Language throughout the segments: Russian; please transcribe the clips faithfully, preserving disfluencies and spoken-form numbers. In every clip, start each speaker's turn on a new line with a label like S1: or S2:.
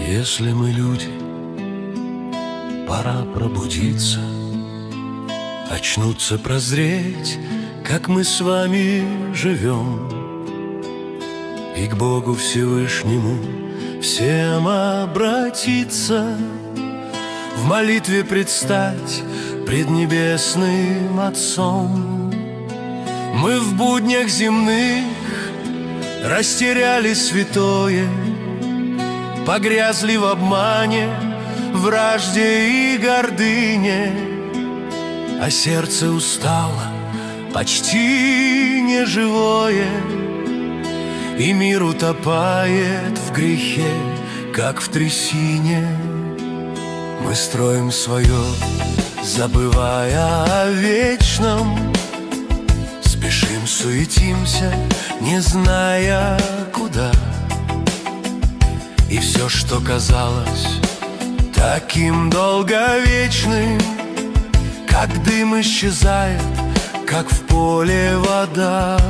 S1: Если мы люди, пора пробудиться, очнуться, прозреть, как мы с вами живем, и к Богу Всевышнему всем обратиться, в молитве предстать пред Небесным Отцом. Мы в буднях земных растеряли святое, погрязли в обмане, вражде и гордыне, а сердце устало, почти неживое, и мир утопает в грехе, как в трясине. Мы строим свое, забывая о вечном, спешим, суетимся, не зная куда. И все, что казалось таким долговечным, как дым исчезает, как в поле вода.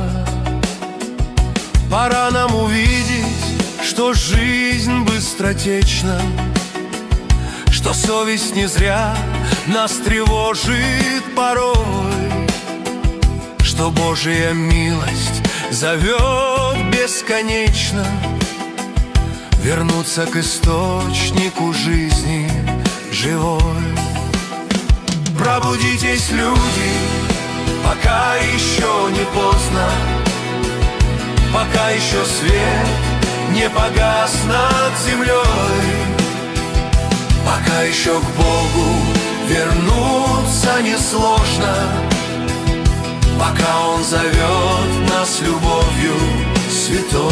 S1: Пора нам увидеть, что жизнь быстротечна, что совесть не зря нас тревожит порой, что Божья милость зовет бесконечно вернуться к источнику жизни живой. Пробудитесь, люди, пока еще не поздно, пока еще свет не погас над землей, пока еще к Богу вернуться несложно, пока Он зовет нас любовью святой.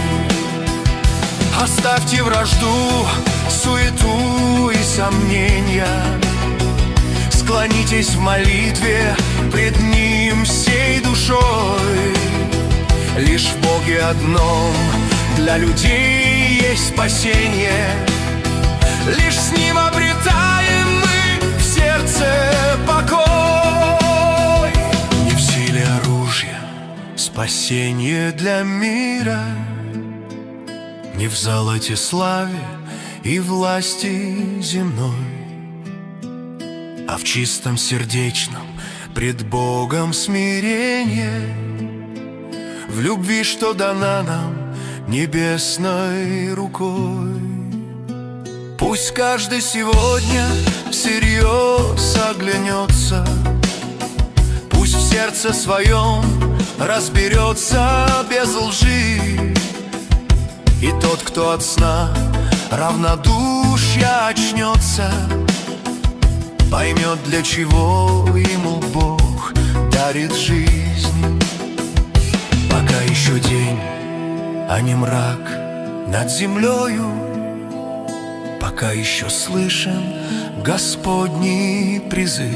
S1: Оставьте вражду, суету и сомнения, склонитесь в молитве пред Ним всей душой. Лишь в Боге одном для людей есть спасение, лишь с Ним обретаем мы в сердце покой. Не в силе оружия спасение для мира, не в золоте, славе и власти земной, а в чистом сердечном пред Богом смирение, в любви, что дана нам небесной рукой. Пусть каждый сегодня всерьез оглянется, пусть в сердце своем разберется без лжи, и тот, кто от сна равнодушия очнется, поймет, для чего ему Бог дарит жизнь. Пока еще день, а не мрак над землею, пока еще слышен Господний призыв,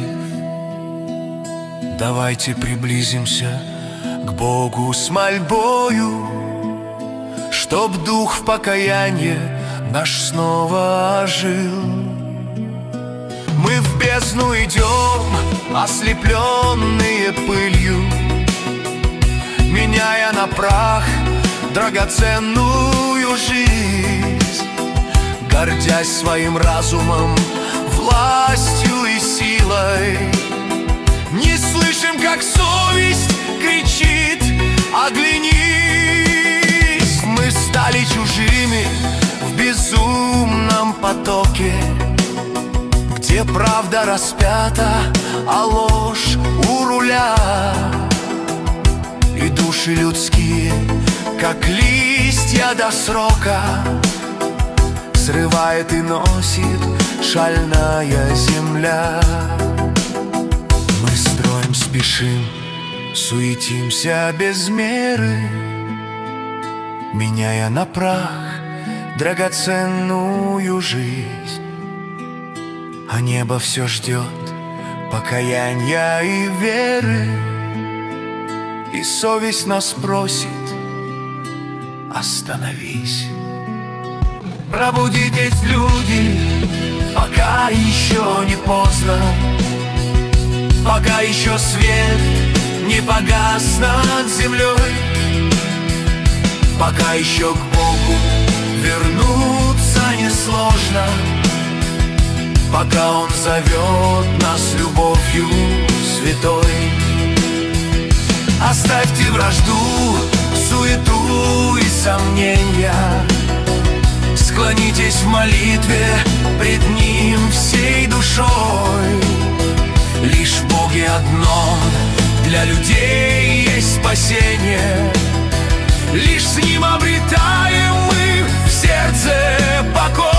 S1: давайте приблизимся к Богу с мольбою, чтоб дух в покаяние наш снова ожил. Мы в бездну идем, ослепленные пылью, меняя на прах драгоценную жизнь, гордясь своим разумом, властью и силой. Не слышим, как совесть кричит: оглянись! Мы стали чужими в безумном потоке, где правда распята, а ложь у руля. И души людские, как листья до срока, срывает и носит шальная земля. Мы строим, спешим, суетимся без меры, меняя на прах драгоценную жизнь. А небо все ждет покаяния и веры, и совесть нас просит: остановись. Пробудитесь, люди, пока еще не поздно, пока еще свет не погас над землей, пока еще к Богу вернуться несложно, пока Он зовет нас любовью святой. Оставьте вражду, суету и сомнения, склонитесь в молитве пред Ним всей душой. Лишь в Боге одном для людей есть спасение, лишь с Ним обретаем мы в сердце покой.